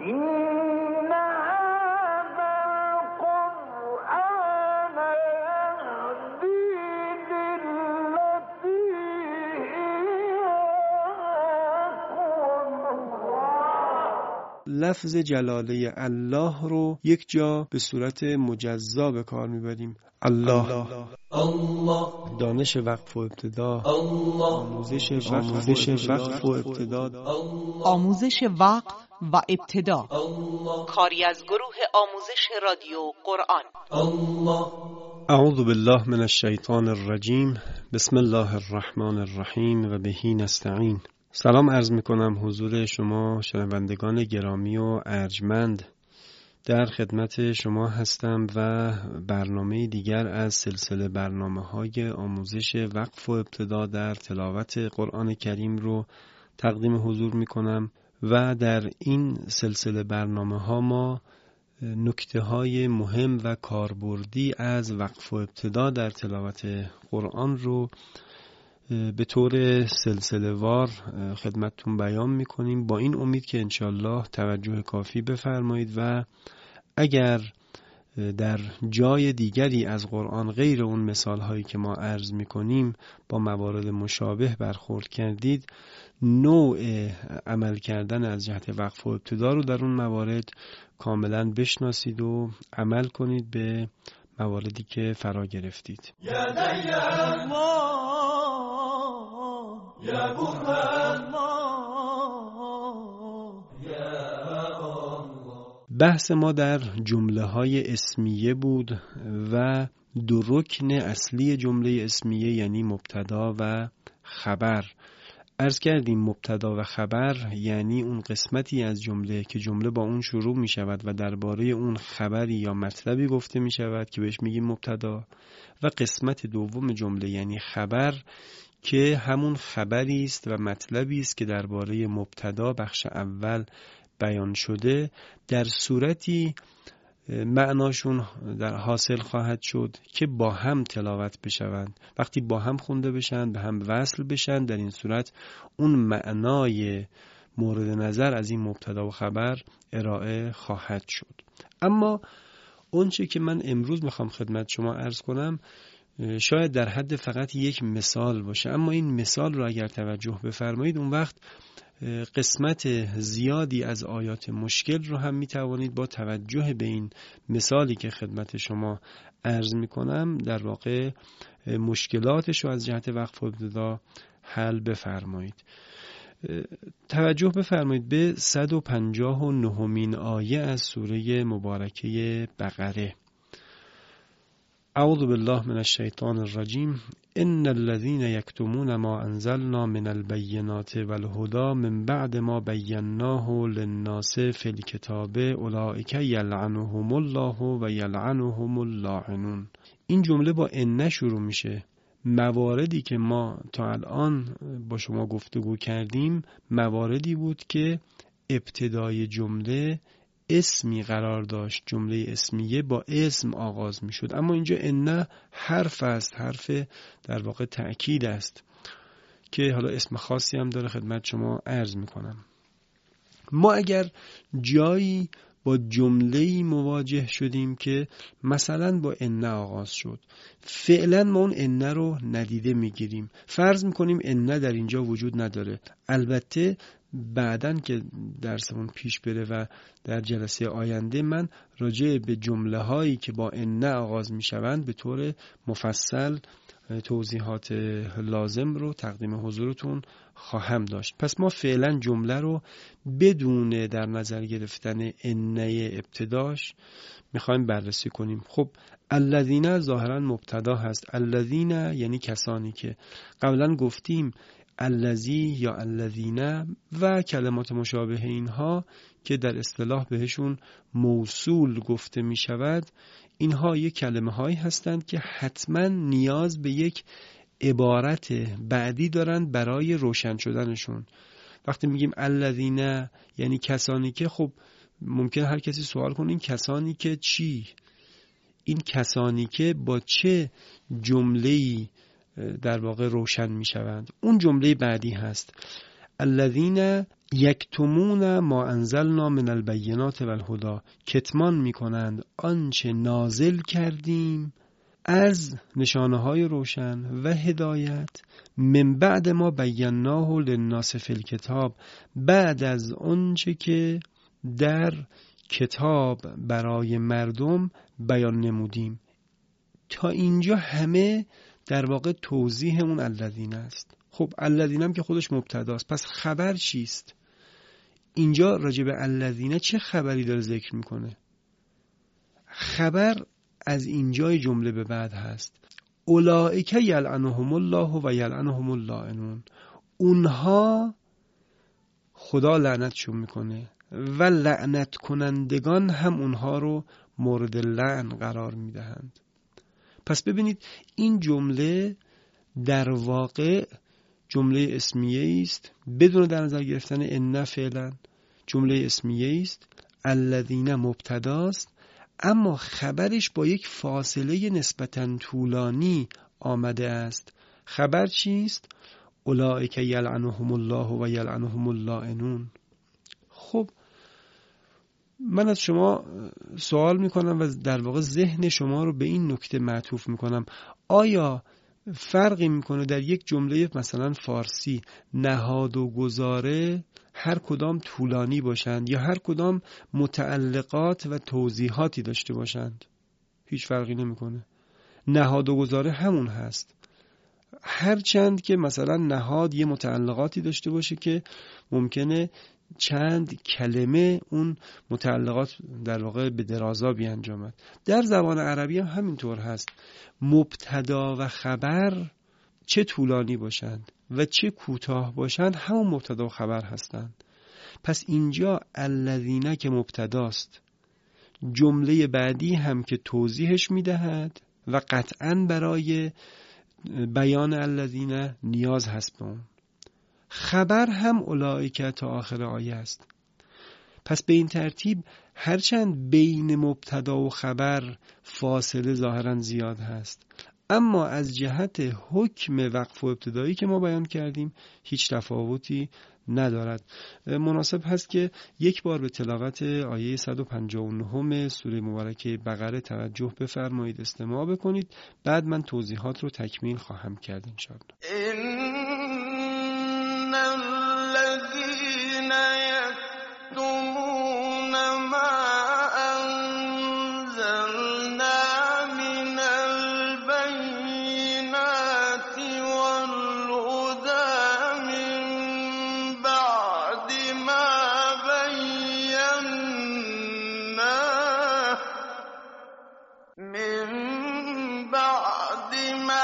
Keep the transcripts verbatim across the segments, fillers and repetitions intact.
لفظ جلاله الله رو یک جا به صورت مجزا به کار میبریم. الله, الله. دانش وقف و ابتدا، آموزش آموزش وقف و ابتدا، آموزش وقف و ابتدا، کاری از گروه آموزش رادیو قرآن. اعوذ بالله من الشیطان الرجیم. بسم الله الرحمن الرحیم و بهی نستعین. سلام عرض میکنم حضور شما شنوندگان گرامی و ارجمند. در خدمت شما هستم و برنامه دیگر از سلسله برنامه‌های آموزش وقف و ابتدا در تلاوت قرآن کریم رو تقدیم حضور میکنم و در این سلسله برنامه‌ها ما نکته‌های مهم و کاربردی از وقف و ابتدا در تلاوت قرآن رو به طور سلسله وار خدمتتون بیان میکنیم، با این امید که انشالله توجه کافی بفرمایید و اگر در جای دیگری از قرآن غیر اون مثال هایی که ما عرض میکنیم با موارد مشابه برخورد کردید، نوع عمل کردن از جهت وقف و ابتدا رو در اون موارد کاملا بشناسید و عمل کنید به مواردی که فرا گرفتید. یا دیان ما یا برهان ما یا بحث ما در جمله های اسمیه بود و دو رکن اصلی جمله اسمیه یعنی مبتدا و خبر. عرض کردیم مبتدا و خبر یعنی اون قسمتی از جمله که جمله با اون شروع می شود و درباره اون خبری یا مطلبی گفته می شود که بهش میگیم مبتدا، و قسمت دوم جمله یعنی خبر که همون خبری است و مطلبی است که درباره مبتدا بخش اول بیان شده در صورتی معناشون در حاصل خواهد شد که با هم تلاوت بشوند. وقتی با هم خونده بشن به هم وصل بشن، در این صورت اون معنای مورد نظر از این مبتدا و خبر ارائه خواهد شد. اما اون چه که من امروز میخوام خدمت شما عرض کنم شاید در حد فقط یک مثال باشه، اما این مثال رو اگر توجه بفرمایید اون وقت قسمت زیادی از آیات مشکل رو هم میتوانید با توجه به این مثالی که خدمت شما عرض میکنم در واقع مشکلاتش رو از جهت وقف و ابتدا حل بفرمایید. توجه بفرمایید به صد و پنجاه و نهمین آیه از سوره مبارکه بقره. اعوذ بالله من الشیطان الرجیم. ان الذين يكتمون ما انزلنا من البينات والهدى من بعد ما بيناه للناس في الكتاب اولئك يلعنهم الله و يلعنهم اللاعنون. این جمله با ان شروع میشه. مواردی که ما تا الان با شما گفتگو کردیم مواردی بود که ابتدای جمله اسمی قرار داشت، جمله اسمیه با اسم آغاز می شد، اما اینجا ان حرف است، حرف در واقع تأکید است که حالا اسم خاصی هم داره خدمت شما عرض می کنم. ما اگر جایی با جمله‌ای مواجه شدیم که مثلا با ان آغاز شد، فعلا ما اون ان رو ندیده میگیریم، فرض میکنیم ان در اینجا وجود نداره. البته بعدن که درسمون پیش بره و در جلسه آینده من راجع به جمله هایی که با ان آغاز میشوند به طور مفصل توضیحات لازم رو تقدیم حضورتون خواهم داشت. پس ما فعلا جمله رو بدون در نظر گرفتن انه ابتداش میخوایم بررسی کنیم. خب الذین ظاهرا مبتدا هست. الذین یعنی کسانی که قبلا گفتیم الذی یا الذین و کلمات مشابه اینها که در اصطلاح بهشون موصول گفته می شود، اینها یک کلمه هایی هستند که حتما نیاز به یک عبارت بعدی دارند برای روشن شدنشون. وقتی میگیم الذین یعنی کسانی که، خب ممکن هر کسی سوال کنه این کسانی که چی؟ این کسانی که با چه جمله‌ای در واقع روشن می شوند؟ اون جمله بعدی هست الذین یکتمون ما انزلنا من البینات و الهدی، کتمان میکنند آنچه نازل کردیم از نشانه های روشن و هدایت، من بعد ما بیناه للناس فی الکتاب، بعد از آنچه که در کتاب برای مردم بیان نمودیم. تا اینجا همه در واقع توضیح اون الذین است. خب الذین هم که خودش مبتداست، پس خبر چیست؟ اینجا راجع به الذین چه خبری داره ذکر میکنه؟ خبر از اینجای جمله به بعد هست اولئک یلعنهم الله و یلعنهم اللاعنون، اونها خدا لعنتشون میکنه و لعنت کنندگان هم اونها رو مورد لعن قرار میدهند. پس ببینید این جمله در واقع جمله اسمیه است بدون در نظر گرفتن ان فعلا، جمله اسمیه است، الذین مبتداست، اما خبرش با یک فاصله نسبتاً طولانی آمده است. خبر چیست؟ اولئک یلعنهم الله و یلعنهم اللاعنون. خب من از شما سوال میکنم و در واقع ذهن شما رو به این نکته معطوف میکنم، آیا فرقی میکنه در یک جمله مثلا فارسی نهاد و گذاره هر کدام طولانی باشند یا هر کدام متعلقات و توضیحاتی داشته باشند؟ هیچ فرقی نمیکنه. نهاد و گذاره همون هست، هرچند که مثلا نهاد یه متعلقاتی داشته باشه که ممکنه چند کلمه اون متعلقات در واقع به درازا بیانجامد. در زبان عربی هم همینطور هست، مبتدا و خبر چه طولانی باشند و چه کوتاه باشند همون مبتدا و خبر هستند. پس اینجا الذین که مبتداست، جمله بعدی هم که توضیحش میدهد و قطعاً برای بیان الذین نیاز هست به اون. خبر هم اولئک تا آخر آیه است. پس به این ترتیب هرچند بین مبتدا و خبر فاصله ظاهراً زیاد هست، اما از جهت حکم وقف و ابتدایی که ما بیان کردیم هیچ تفاوتی ندارد. مناسب هست که یک بار به تلاوت آیه صد و پنجاه و نه سوره مبارکه بقره توجه بفرمایید، استماع بکنید، بعد من توضیحات رو تکمیل خواهم کرد انشاءالله. ان الذين يكتمون ما انزلنا من البينات والهدى من بعد ما بيناه من بعد ما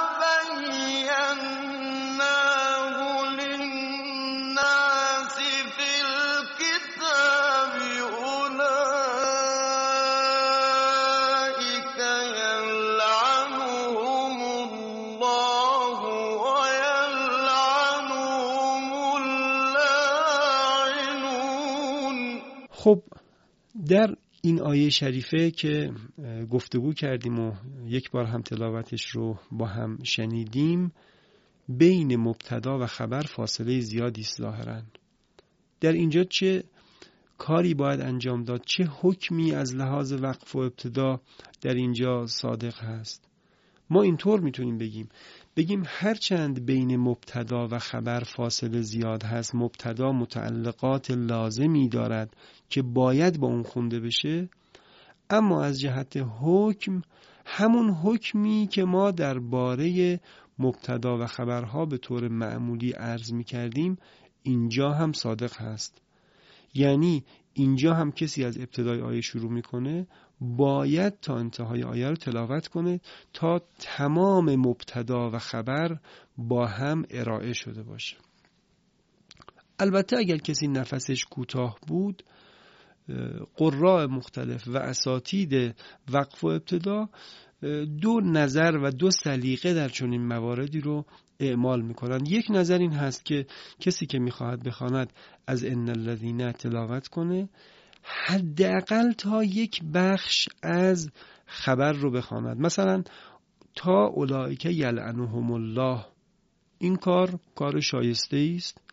خب در این آیه شریفه که گفتگو کردیم و یک بار هم تلاوتش رو با هم شنیدیم، بین مبتدا و خبر فاصله زیادی است ظاهراً. در اینجا چه کاری باید انجام داد، چه حکمی از لحاظ وقف و ابتدا در اینجا صادق هست؟ ما اینطور میتونیم بگیم بگیم هرچند بین مبتدا و خبر فاصله زیاد هست، مبتدا متعلقات لازمی دارد که باید با اون خونده بشه، اما از جهت حکم همون حکمی که ما درباره مبتدا و خبرها به طور معمولی عرض می کردیم اینجا هم صادق هست. یعنی اینجا هم کسی از ابتدای آیه شروع میکنه باید تا انتهای آیه رو تلاوت کنه تا تمام مبتدا و خبر با هم ارائه شده باشه. البته اگر کسی نفسش کوتاه بود، قراء مختلف و اساتید وقف و ابتدا دو نظر و دو سلیقه در چنین مواردی رو اعمال میکنن. یک نظر این هست که کسی که میخواهد بخواند از ان الذین تلاوت کنه، حداقل تا یک بخش از خبر رو بخواند، مثلا تا اولئک یلعنهم الله. این کار کار شایسته است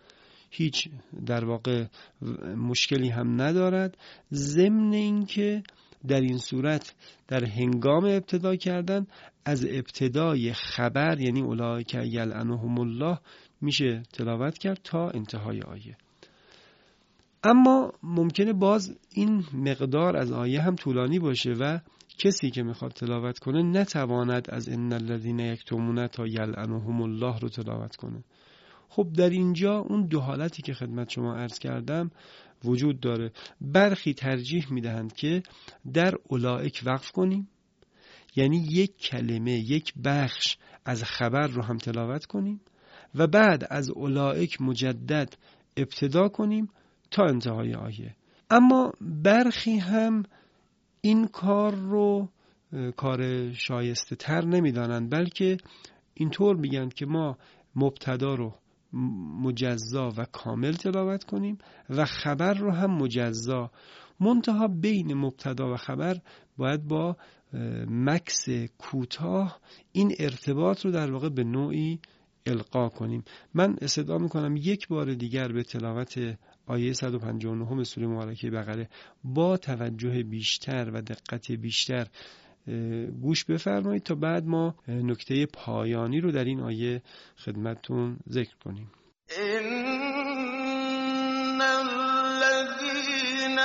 هیچ در واقع مشکلی هم ندارد، ضمن اینکه در این صورت در هنگام ابتدا کردن از ابتدای خبر یعنی اولئک یلعنهم الله میشه تلاوت کرد تا انتهای آیه. اما ممکنه باز این مقدار از آیه هم طولانی باشه و کسی که میخواد تلاوت کنه نتواند از ان الذین یکتمون تا یلعنهم الله رو تلاوت کنه. خب در اینجا اون دو حالتی که خدمت شما عرض کردم وجود داره. برخی ترجیح میدهند که در اولئک وقف کنیم، یعنی یک کلمه یک بخش از خبر رو هم تلاوت کنیم و بعد از اولئک مجدد ابتدا کنیم تا انتهای آیه. اما برخی هم این کار رو کار شایسته تر نمیدانند، بلکه اینطور میگن که ما مبتدا رو مجزا و کامل تلاوت کنیم و خبر رو هم مجزا، منتها بین مبتدا و خبر باید با مکس کوتاه این ارتباط رو در واقع به نوعی القا کنیم. من استدعا میکنم یک بار دیگر به تلاوت آیه صد و پنجاه و نه سوره مبارکه بقره با توجه بیشتر و دقت بیشتر گوش بفرمایید تا بعد ما نکته پایانی رو در این آیه خدمتتون ذکر کنیم. ان الذين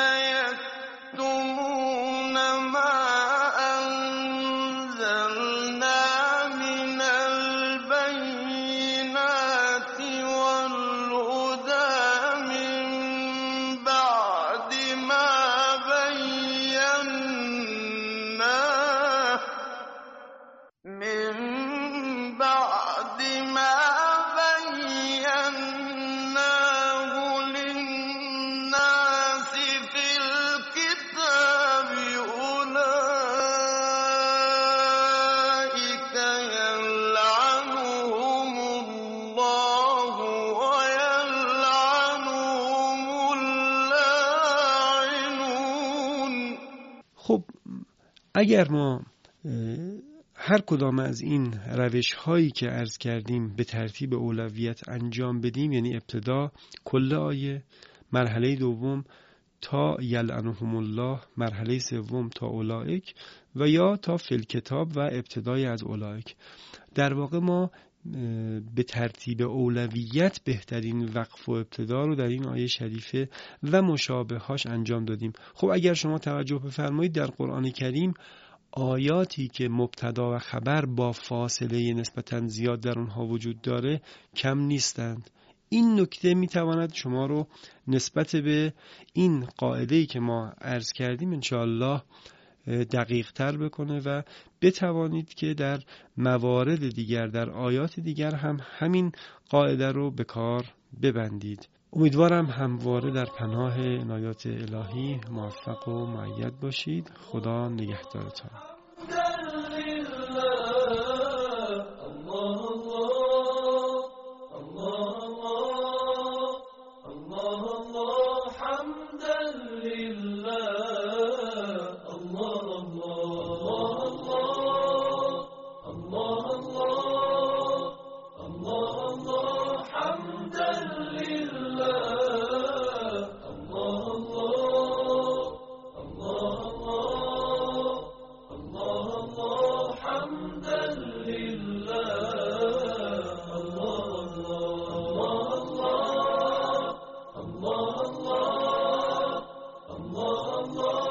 يكتمون ما انزلنا من البينات والهدى من بعد ما بيناه من بعد ما اگر ما هر کدام از این روش هایی که عرض کردیم به ترتیب اولویت انجام بدیم، یعنی ابتدا کل آیه، مرحله دوم تا یلعنهم الله، مرحله سوم تا اولئک و یا تا فی الکتاب و ابتدای از اولئک، در واقع ما به ترتیب اولویت بهترین وقف و ابتدا رو در این آیه شریفه و مشابه هاش انجام دادیم. خب اگر شما توجه بفرمایید در قرآن کریم آیاتی که مبتدا و خبر با فاصله نسبتاً زیاد در اونها وجود داره کم نیستند. این نکته میتواند شما رو نسبت به این قاعده‌ای که ما عرض کردیم انشاءالله دقیق تر بکنه و بتوانید که در موارد دیگر، در آیات دیگر هم همین قاعده رو به کار ببندید. امیدوارم همواره در پناه عنایات الهی موفق و مؤید باشید. خدا نگهدارتان. Allah